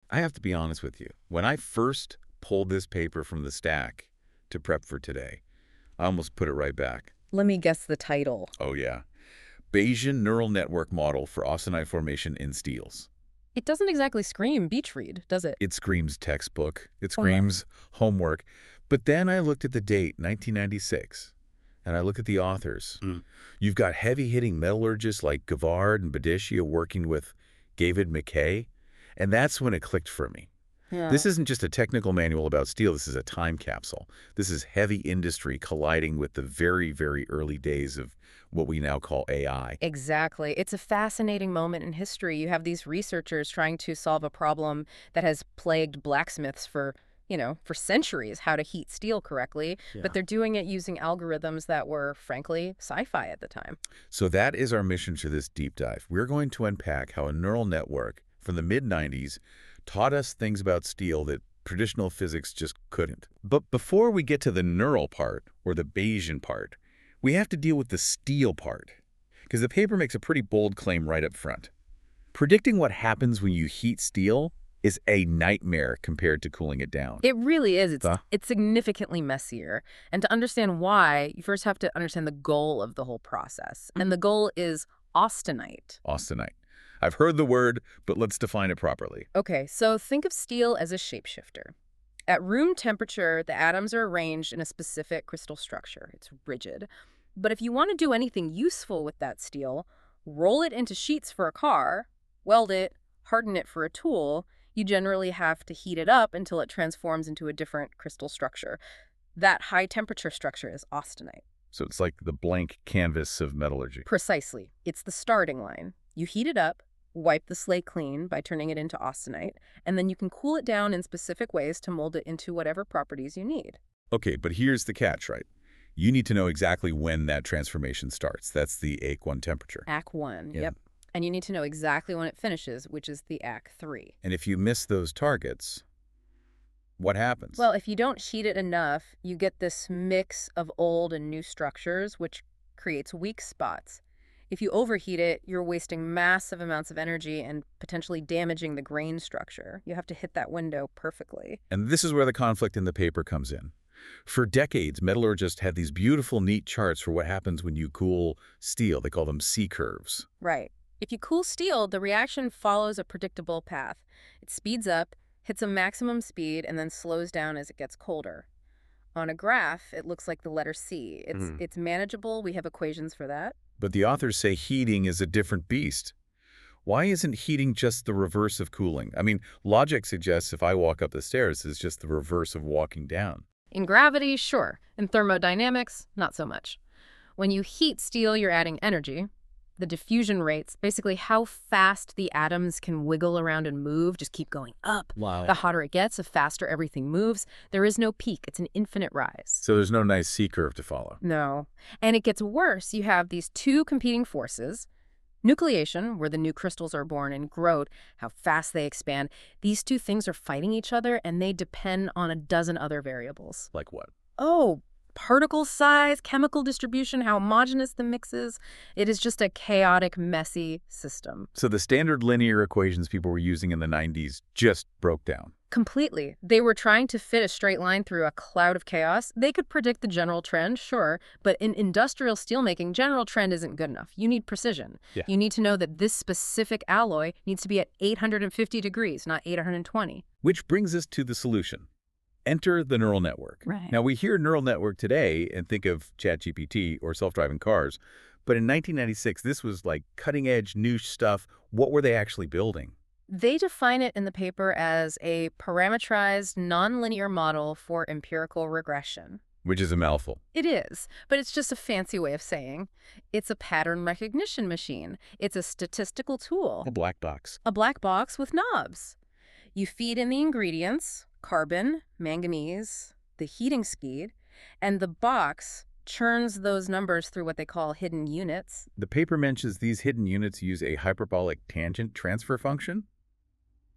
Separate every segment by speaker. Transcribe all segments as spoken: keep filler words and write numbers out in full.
Speaker 1: I have to be honest with you. When I first pulled this paper from the stack to prep for today, I almost put it right back.
Speaker 2: Let me guess the title.
Speaker 1: Oh, yeah. Bayesian Neural Network Model for Austenite Formation in Steels.
Speaker 2: It doesn't exactly scream beach read, does it?
Speaker 1: It screams textbook. It
Speaker 2: Oh, no.
Speaker 1: screams homework. But then I looked at the date, nineteen ninety-six, and I look at the authors.
Speaker 3: Mm.
Speaker 1: You've got heavy-hitting metallurgists like Gavard and Badishia working with David McKay, and that's when it clicked for me.
Speaker 2: Yeah.
Speaker 1: This isn't just a technical manual about steel. This is a time capsule. This is heavy industry colliding with the very, very early days of what we now call A I.
Speaker 2: Exactly. It's a fascinating moment in history. You have these researchers trying to solve a problem that has plagued blacksmiths for, you know, for centuries, how to heat steel correctly,
Speaker 3: Yeah.
Speaker 2: but they're doing it using algorithms that were, frankly, sci-fi at the time.
Speaker 1: So that is our mission to this deep dive. We're going to unpack how a neural network from the mid nineties taught us things about steel that traditional physics just couldn't. But before we get to the neural part, or the Bayesian part, we have to deal with the steel part, because the paper makes a pretty bold claim right up front. Predicting what happens when you heat steel is a nightmare compared to cooling it down.
Speaker 2: It really is. It's,
Speaker 1: Huh?
Speaker 2: it's significantly messier. And to understand why, you first have to understand the goal of the whole process. And the goal is austenite.
Speaker 1: Austenite. I've heard the word, but let's define it properly.
Speaker 2: Okay, so think of steel as a shapeshifter. At room temperature, the atoms are arranged in a specific crystal structure. It's rigid. But if you want to do anything useful with that steel, roll it into sheets for a car, weld it, harden it for a tool, you generally have to heat it up until it transforms into a different crystal structure. That high temperature structure is austenite.
Speaker 1: So it's like the blank canvas of metallurgy.
Speaker 2: Precisely. It's the starting line. You heat it up, wipe the slate clean by turning it into austenite, and then you can cool it down in specific ways to mold it into whatever properties you need.
Speaker 1: Okay, but here's the catch, right? You need to know exactly when that transformation starts. That's the A Q one temperature.
Speaker 2: A Q one,
Speaker 1: Yeah.
Speaker 2: yep. And you need to know exactly when it finishes, which is the A Q three.
Speaker 1: And if you miss those targets, what happens?
Speaker 2: Well, if you don't heat it enough, you get this mix of old and new structures, which creates weak spots. If you overheat it, you're wasting massive amounts of energy and potentially damaging the grain structure. You have to hit that window perfectly.
Speaker 1: And this is where the conflict in the paper comes in. For decades, metallurgists had these beautiful, neat charts for what happens when you cool steel. They call them C-curves.
Speaker 2: Right. If you cool steel, the reaction follows a predictable path. It speeds up, hits a maximum speed, and then slows down as it gets colder. On a graph, it looks like the letter C. It's,
Speaker 3: Mhm.
Speaker 2: it's manageable. We have equations for that.
Speaker 1: But the authors say heating is a different beast. Why isn't heating just the reverse of cooling? I mean, logic suggests if I walk up the stairs, it's just the reverse of walking down.
Speaker 2: In gravity, sure. In thermodynamics, not so much. When you heat steel, you're adding energy. The diffusion rates, basically how fast the atoms can wiggle around and move, just keep going up.
Speaker 3: Wow.
Speaker 2: The hotter it gets, the faster everything moves. There is no peak. It's an infinite rise.
Speaker 1: So there's no nice C-curve to follow.
Speaker 2: No. And it gets worse. You have these two competing forces. Nucleation, where the new crystals are born, and growth, how fast they expand. These two things are fighting each other, and they depend on a dozen other variables.
Speaker 1: Like what?
Speaker 2: Oh, particle size, chemical distribution, how homogeneous the mix is. It is just a chaotic, messy system.
Speaker 1: So the standard linear equations people were using in the nineties just broke down.
Speaker 2: Completely. They were trying to fit a straight line through a cloud of chaos. They could predict the general trend, sure, but in industrial steelmaking, general trend isn't good enough. You need precision.
Speaker 1: Yeah.
Speaker 2: You need to know that this specific alloy needs to be at eight hundred fifty degrees, not eight hundred twenty.
Speaker 1: Which brings us to the solution. Enter the neural network.
Speaker 2: Right.
Speaker 1: Now, we hear neural network today and think of ChatGPT or self-driving cars, but in nineteen ninety-six, this was like cutting-edge, new stuff. What were they actually building?
Speaker 2: They define it in the paper as a parametrized nonlinear model for empirical regression.
Speaker 1: Which is a mouthful.
Speaker 2: It is, but it's just a fancy way of saying it's a pattern recognition machine. It's a statistical tool,
Speaker 1: A black box.
Speaker 2: a black box with knobs. You feed in the ingredients, carbon, manganese, the heating speed, and the box churns those numbers through what they call hidden units.
Speaker 1: The paper mentions these hidden units use a hyperbolic tangent transfer function.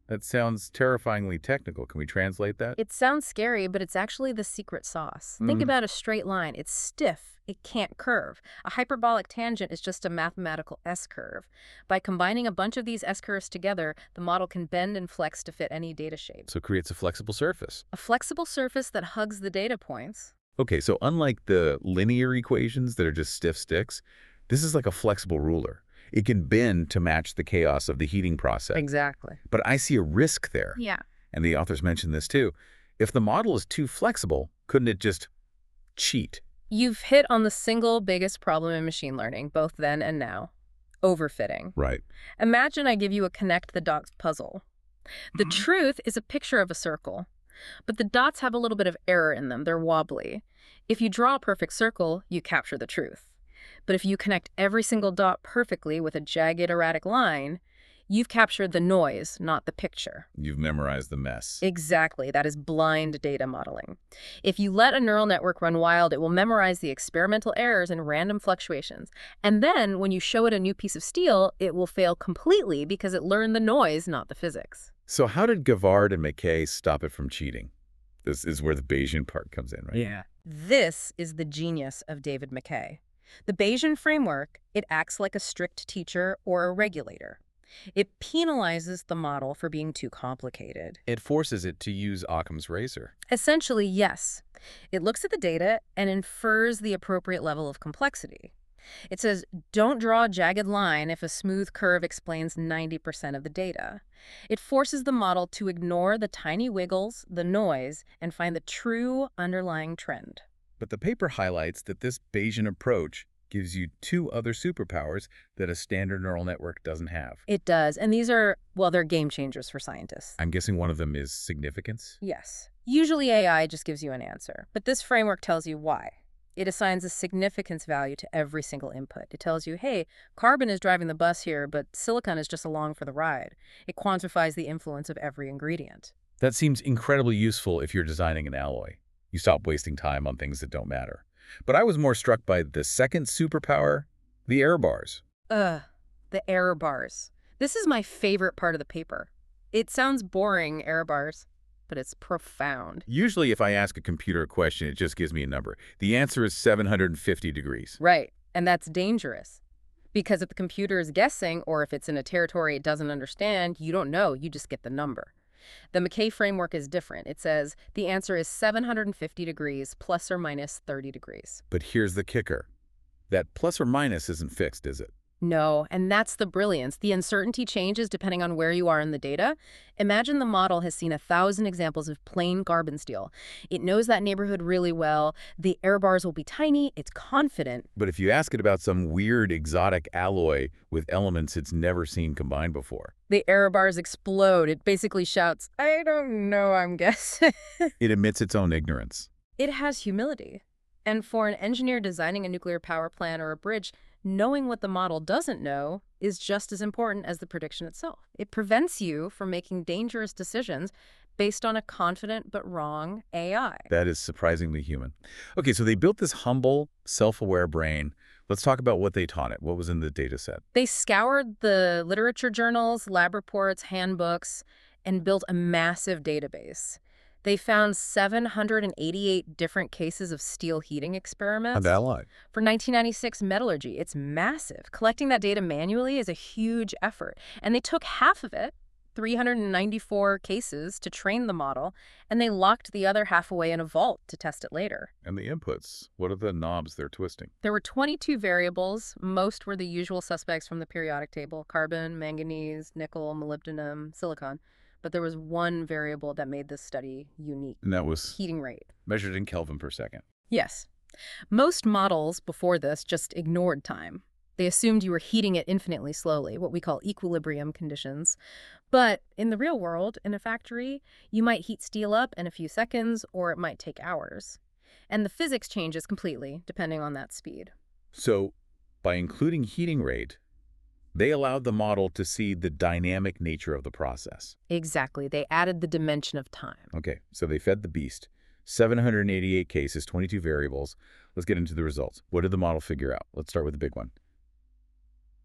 Speaker 1: That sounds terrifyingly technical. Can we translate that?
Speaker 2: It sounds scary, but it's actually the secret sauce. Think
Speaker 1: Mhm.
Speaker 2: about a straight line. It's stiff. It can't curve. A hyperbolic tangent is just a mathematical S-curve. By combining a bunch of these S-curves together, the model can bend and flex to fit any data shape.
Speaker 1: So it creates a flexible surface.
Speaker 2: A flexible surface that hugs the data points.
Speaker 1: Okay, so unlike the linear equations that are just stiff sticks, this is like a flexible ruler. It can bend to match the chaos of the heating process.
Speaker 2: Exactly.
Speaker 1: But I see a risk there.
Speaker 2: Yeah.
Speaker 1: And the authors mentioned this too. If the model is too flexible, couldn't it just cheat?
Speaker 2: You've hit on the single biggest problem in machine learning, both then and now. Overfitting.
Speaker 1: Right.
Speaker 2: Imagine I give you a connect the dots puzzle. The truth is a picture of a circle, but the dots have a little bit of error in them. They're wobbly. If you draw a perfect circle, you capture the truth. But if you connect every single dot perfectly with a jagged, erratic line, you've captured the noise, not the picture.
Speaker 1: You've memorized the mess.
Speaker 2: Exactly. That is blind data modeling. If you let a neural network run wild, it will memorize the experimental errors and random fluctuations. And then, when you show it a new piece of steel, it will fail completely because it learned the noise, not the physics.
Speaker 1: So how did Gavard and McKay stop it from cheating? This is where the Bayesian part comes in, right?
Speaker 2: Yeah. This is the genius of David McKay. The Bayesian framework, it acts like a strict teacher or a regulator. It penalizes the model for being too complicated.
Speaker 1: It forces it to use Occam's razor.
Speaker 2: Essentially, yes. It looks at the data and infers the appropriate level of complexity. It says, don't draw a jagged line if a smooth curve explains ninety percent of the data. It forces the model to ignore the tiny wiggles, the noise, and find the true underlying trend.
Speaker 1: But the paper highlights that this Bayesian approach gives you two other superpowers that a standard neural network doesn't have.
Speaker 2: It does, and these are, well, they're game changers for scientists.
Speaker 1: I'm guessing one of them is significance?
Speaker 2: Yes. Usually A I just gives you an answer, but this framework tells you why. It assigns a significance value to every single input. It tells you, hey, carbon is driving the bus here, but silicon is just along for the ride. It quantifies the influence of every ingredient.
Speaker 1: That seems incredibly useful if you're designing an alloy. You stop wasting time on things that don't matter. But I was more struck by the second superpower, the error bars.
Speaker 2: Ugh, the error bars. This is my favorite part of the paper. It sounds boring, error bars, but it's profound.
Speaker 1: Usually if I ask a computer a question, it just gives me a number. The answer is seven hundred fifty degrees.
Speaker 2: Right, and that's dangerous. Because if the computer is guessing, or if it's in a territory it doesn't understand, you don't know, you just get the number. The McKay framework is different. It says the answer is seven hundred fifty degrees plus or minus thirty degrees.
Speaker 1: But here's the kicker. That plus or minus isn't fixed, is it?
Speaker 2: No, and that's the brilliance. The uncertainty changes depending on where you are in the data. Imagine the model has seen a thousand examples of plain carbon steel. It knows that neighborhood really well. The error bars will be tiny. It's confident.
Speaker 1: But if you ask it about some weird exotic alloy with elements it's never seen combined before,
Speaker 2: The error bars explode. It basically shouts, I don't know, I'm guessing.
Speaker 1: it admits its own ignorance.
Speaker 2: It has humility. And for an engineer designing a nuclear power plant or a bridge, knowing what the model doesn't know is just as important as the prediction itself. It prevents you from making dangerous decisions based on a confident but wrong A I.
Speaker 1: That is surprisingly human. Okay, so they built this humble, self-aware brain. Let's talk about what they taught it. What was in the data set?
Speaker 2: They scoured the literature journals, lab reports, handbooks, and built a massive database. They found seven hundred eighty-eight different cases of steel heating experiments.
Speaker 1: alloy.
Speaker 2: For nineteen ninety-six metallurgy, it's massive. Collecting that data manually is a huge effort. And they took half of it, three hundred ninety-four cases, to train the model, and they locked the other half away in a vault to test it later.
Speaker 1: And the inputs, what are the knobs they're twisting?
Speaker 2: There were twenty-two variables. Most were the usual suspects from the periodic table: carbon, manganese, nickel, molybdenum, silicon. But there was one variable that made this study unique:
Speaker 1: And that was
Speaker 2: heating rate.
Speaker 1: measured in Kelvin per second.
Speaker 2: Yes. Most models before this just ignored time. They assumed you were heating it infinitely slowly, what we call equilibrium conditions. But in the real world, in a factory, you might heat steel up in a few seconds, or it might take hours. And the physics changes completely, depending on that speed.
Speaker 1: So by including heating rate, they allowed the model to see the dynamic nature of the process.
Speaker 2: Exactly. They added the dimension of time.
Speaker 1: Okay, so they fed the beast. seven hundred eighty-eight cases, twenty-two variables. Let's get into the results. What did the model figure out? Let's start with the big one.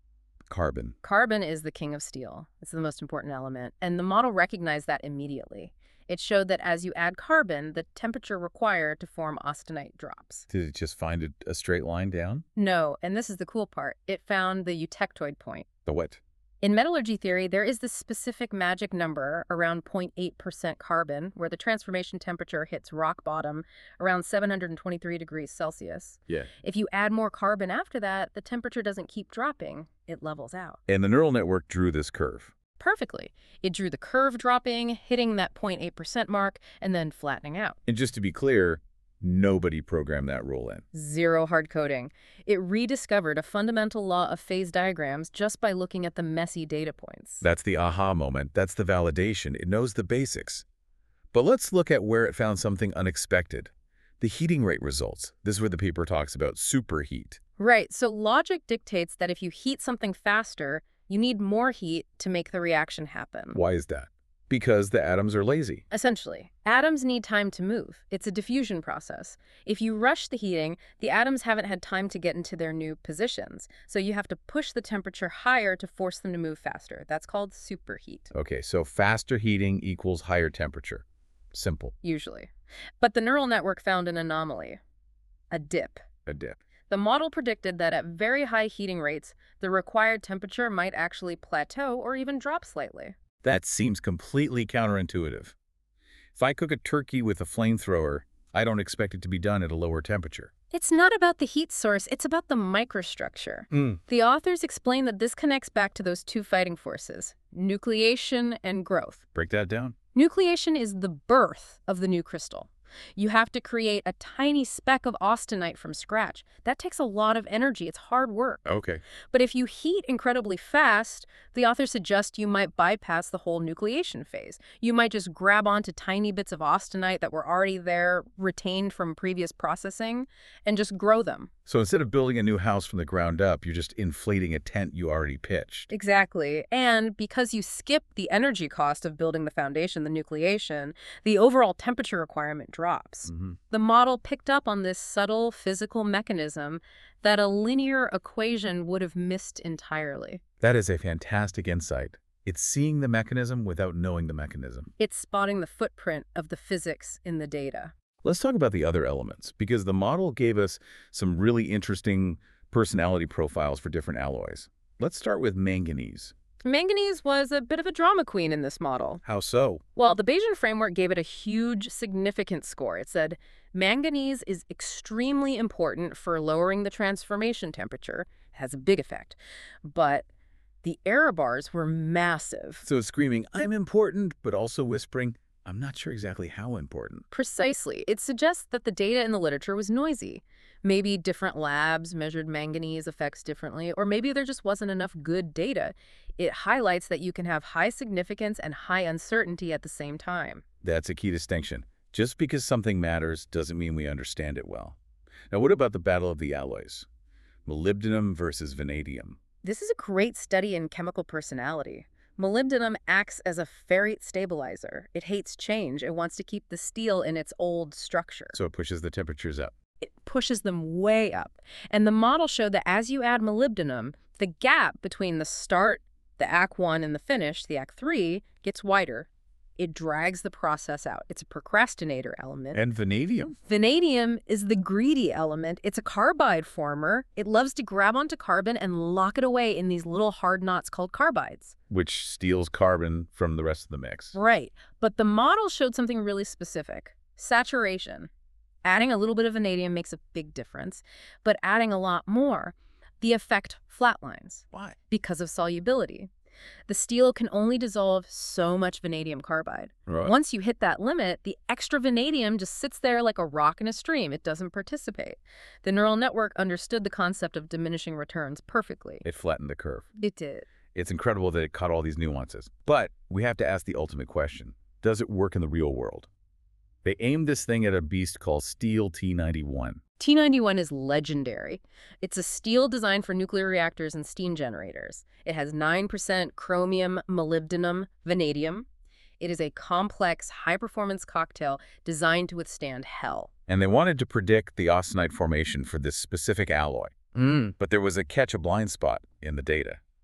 Speaker 1: Carbon.
Speaker 2: Carbon is the king of steel. It's the most important element, and the model recognized that immediately. It showed that as you add carbon, the temperature required to form austenite drops.
Speaker 1: Did it just find a, a straight line down?
Speaker 2: No, and this is the cool part. It found the eutectoid point.
Speaker 1: The what?
Speaker 2: In metallurgy theory, there is this specific magic number around zero point eight percent carbon where the transformation temperature hits rock bottom around seven hundred twenty-three degrees Celsius.
Speaker 1: Yeah.
Speaker 2: If you add more carbon after that, the temperature doesn't keep dropping. It levels out.
Speaker 1: And the neural network drew this curve.
Speaker 2: Perfectly. It drew the curve dropping, hitting that zero point eight percent mark, and then flattening out.
Speaker 1: And just to be clear, nobody programmed that rule in.
Speaker 2: Zero hard coding. It rediscovered a fundamental law of phase diagrams just by looking at the messy data points.
Speaker 1: That's the aha moment. That's the validation. It knows the basics. But let's look at where it found something unexpected. The heating rate results. This is where the paper talks about superheat.
Speaker 2: Right. So logic dictates that if you heat something faster, you need more heat to make the reaction happen.
Speaker 1: Why is that? Because the atoms are lazy.
Speaker 2: Essentially, atoms need time to move. It's a diffusion process. If you rush the heating, the atoms haven't had time to get into their new positions. So you have to push the temperature higher to force them to move faster. That's called superheat.
Speaker 1: Okay, so faster heating equals higher temperature. Simple.
Speaker 2: Usually. But the neural network found an anomaly. A dip.
Speaker 1: A dip.
Speaker 2: The model predicted that at very high heating rates, the required temperature might actually plateau or even drop slightly.
Speaker 1: That seems completely counterintuitive. If I cook a turkey with a flamethrower, I don't expect it to be done at a lower temperature.
Speaker 2: It's not about the heat source, it's about the microstructure.
Speaker 1: Mm.
Speaker 2: The authors explain that this connects back to those two fighting forces, nucleation and growth.
Speaker 1: Break that down.
Speaker 2: Nucleation is the birth of the new crystal. You have to create a tiny speck of austenite from scratch. That takes a lot of energy. It's hard work.
Speaker 1: Okay.
Speaker 2: But if you heat incredibly fast, the authors suggest you might bypass the whole nucleation phase. You might just grab onto tiny bits of austenite that were already there, retained from previous processing, and just grow them.
Speaker 1: So instead of building a new house from the ground up, you're just inflating a tent you already pitched.
Speaker 2: Exactly. And because you skip the energy cost of building the foundation, the nucleation, the overall temperature requirement drops.
Speaker 1: Mm-hmm.
Speaker 2: The model picked up on this subtle physical mechanism that a linear equation would have missed entirely.
Speaker 1: That is a fantastic insight. It's seeing the mechanism without knowing the mechanism.
Speaker 2: It's spotting the footprint of the physics in the data.
Speaker 1: Let's talk about the other elements, because the model gave us some really interesting personality profiles for different alloys. Let's start with manganese.
Speaker 2: Manganese was a bit of a drama queen in this model.
Speaker 1: How so?
Speaker 2: Well, the Bayesian framework gave it a huge, significant score. It said, manganese is extremely important for lowering the transformation temperature. It has a big effect. But the error bars were massive.
Speaker 1: So it's screaming, I'm important, but also whispering, I'm not sure exactly how important.
Speaker 2: Precisely. It suggests that the data in the literature was noisy. Maybe different labs measured manganese effects differently, or maybe there just wasn't enough good data. It highlights that you can have high significance and high uncertainty at the same time.
Speaker 1: That's a key distinction. Just because something matters doesn't mean we understand it well. Now, what about the battle of the alloys? Molybdenum versus vanadium.
Speaker 2: This is a great study in chemical personality. Molybdenum acts as a ferrite stabilizer. It hates change. It wants to keep the steel in its old structure.
Speaker 1: So it pushes the temperatures up.
Speaker 2: It pushes them way up. And the model showed that as you add molybdenum, the gap between the start, the A C one, and the finish, the A C three, gets wider. It drags the process out. It's a procrastinator element.
Speaker 1: And vanadium?
Speaker 2: Vanadium is the greedy element. It's a carbide former. It loves to grab onto carbon and lock it away in these little hard knots called carbides.
Speaker 1: Which steals carbon from the rest of the mix.
Speaker 2: Right. But the model showed something really specific. Saturation. Adding a little bit of vanadium makes a big difference, but adding a lot more, the effect flatlines.
Speaker 1: Why?
Speaker 2: Because of solubility. The steel can only dissolve so much vanadium carbide.
Speaker 1: Right.
Speaker 2: Once you hit that limit, the extra vanadium just sits there like a rock in a stream. It doesn't participate. The neural network understood the concept of diminishing returns perfectly.
Speaker 1: It flattened the curve.
Speaker 2: It did.
Speaker 1: It's incredible that it caught all these nuances. But we have to ask the ultimate question. Does it work in the real world? They aimed this thing at a beast called Steel T ninety-one.
Speaker 2: T ninety-one is legendary. It's a steel designed for nuclear reactors and steam generators. It has nine percent chromium, molybdenum, vanadium. It is a complex, high-performance cocktail designed to withstand hell.
Speaker 1: And they wanted to predict the austenite formation for this specific alloy.
Speaker 2: Mm.
Speaker 1: But there was a catch, a blind spot in the data.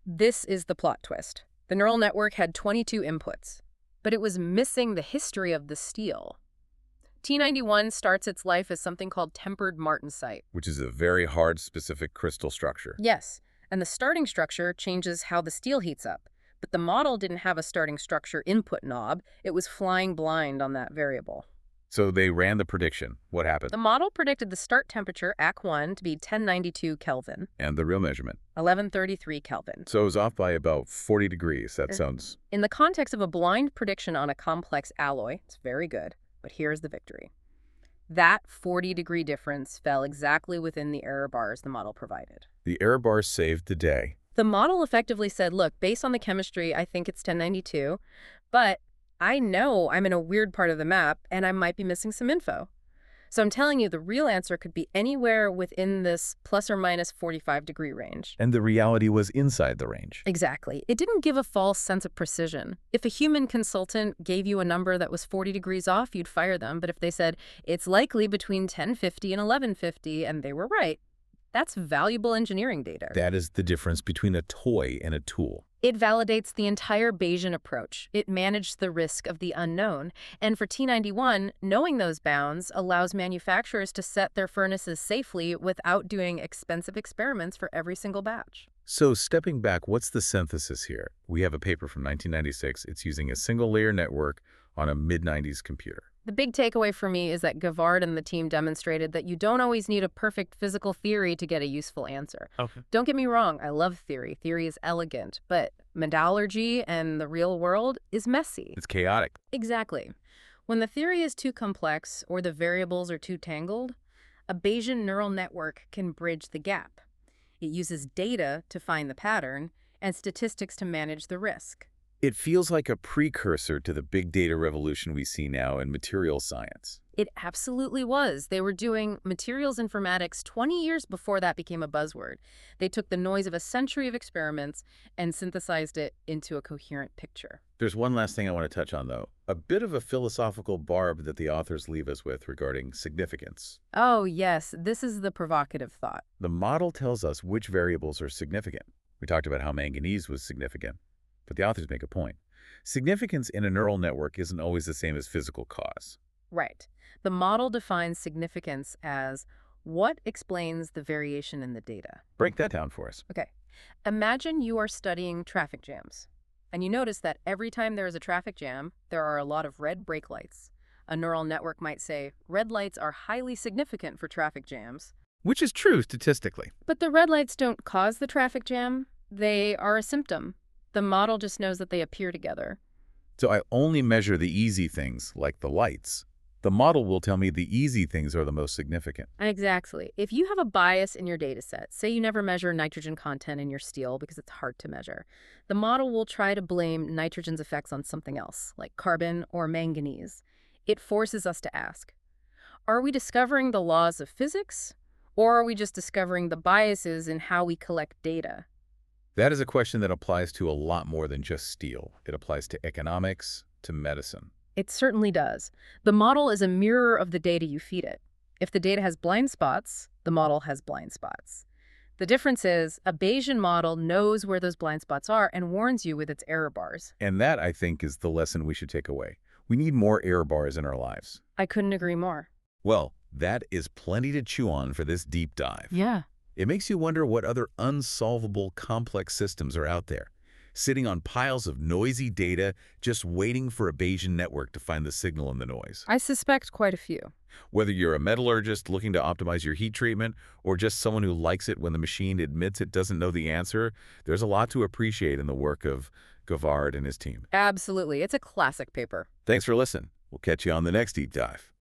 Speaker 2: This is the plot twist. The neural network had twenty-two inputs, but it was missing the history of the steel. T ninety-one starts its life as something called tempered martensite.
Speaker 1: Which is a very hard, specific crystal structure.
Speaker 2: Yes, and the starting structure changes how the steel heats up. But the model didn't have a starting structure input knob. It was flying blind on that variable.
Speaker 1: So they ran the prediction. What happened?
Speaker 2: The model predicted the start temperature, A Q one, to be ten ninety-two Kelvin,
Speaker 1: And the real measurement.
Speaker 2: eleven thirty-three Kelvin.
Speaker 1: So it was off by about forty degrees. That sounds...
Speaker 2: In the context of a blind prediction on a complex alloy, it's very good. But here's the victory. That forty degree difference fell exactly within the error bars the model provided.
Speaker 1: The error bars saved the day.
Speaker 2: The model effectively said, look, based on the chemistry, I think it's ten ninety-two, but I know I'm in a weird part of the map and I might be missing some info. So I'm telling you, the real answer could be anywhere within this plus or minus forty-five degree range.
Speaker 1: And the reality was inside the range.
Speaker 2: Exactly. It didn't give a false sense of precision. If a human consultant gave you a number that was forty degrees off, you'd fire them. But if they said, it's likely between ten fifty and eleven fifty, and they were right, that's valuable engineering data.
Speaker 1: That is the difference between a toy and a tool.
Speaker 2: It validates the entire Bayesian approach. It managed the risk of the unknown. And for T ninety-one, knowing those bounds allows manufacturers to set their furnaces safely without doing expensive experiments for every single batch.
Speaker 1: So stepping back, what's the synthesis here? We have a paper from nineteen ninety-six. It's using a single-layer network on a mid nineties computer.
Speaker 2: The big takeaway for me is that Gavard and the team demonstrated that you don't always need a perfect physical theory to get a useful answer.
Speaker 3: Okay.
Speaker 2: Don't get me wrong, I love theory. Theory is elegant, but metallurgy and the real world is messy.
Speaker 1: It's chaotic.
Speaker 2: Exactly. When the theory is too complex or the variables are too tangled, a Bayesian neural network can bridge the gap. It uses data to find the pattern and statistics to manage the risk.
Speaker 1: It feels like a precursor to the big data revolution we see now in materials science.
Speaker 2: It absolutely was. They were doing materials informatics twenty years before that became a buzzword. They took the noise of a century of experiments and synthesized it into a coherent picture.
Speaker 1: There's one last thing I want to touch on, though. A bit of a philosophical barb that the authors leave us with regarding significance.
Speaker 2: Oh, yes, this is the provocative thought.
Speaker 1: The model tells us which variables are significant. We talked about how manganese was significant, but the authors make a point. Significance in a neural network isn't always the same as physical cause.
Speaker 2: Right. The model defines significance as what explains the variation in the data.
Speaker 1: Break that down for us.
Speaker 2: Okay. Imagine you are studying traffic jams, and you notice that every time there is a traffic jam, there are a lot of red brake lights. A neural network might say, red lights are highly significant for traffic jams.
Speaker 3: Which is true statistically.
Speaker 2: But the red lights don't cause the traffic jam. They are a symptom. The model just knows that they appear together.
Speaker 1: So I only measure the easy things, like the lights. The model will tell me the easy things are the most significant.
Speaker 2: Exactly. If you have a bias in your data set, say you never measure nitrogen content in your steel because it's hard to measure, the model will try to blame nitrogen's effects on something else, like carbon or manganese. It forces us to ask, are we discovering the laws of physics, or are we just discovering the biases in how we collect data?
Speaker 1: That is a question that applies to a lot more than just steel. It applies to economics, to medicine.
Speaker 2: It certainly does. The model is a mirror of the data you feed it. If the data has blind spots, the model has blind spots. The difference is a Bayesian model knows where those blind spots are and warns you with its error bars.
Speaker 1: And that, I think, is the lesson we should take away. We need more error bars in our lives.
Speaker 2: I couldn't agree more.
Speaker 1: Well, that is plenty to chew on for this deep dive.
Speaker 2: Yeah.
Speaker 1: It makes you wonder what other unsolvable complex systems are out there, sitting on piles of noisy data, just waiting for a Bayesian network to find the signal in the noise.
Speaker 2: I suspect quite a few.
Speaker 1: Whether you're a metallurgist looking to optimize your heat treatment or just someone who likes it when the machine admits it doesn't know the answer, there's a lot to appreciate in the work of Gavard and his team.
Speaker 2: Absolutely. It's a classic paper.
Speaker 1: Thanks for listening. We'll catch you on the next deep dive.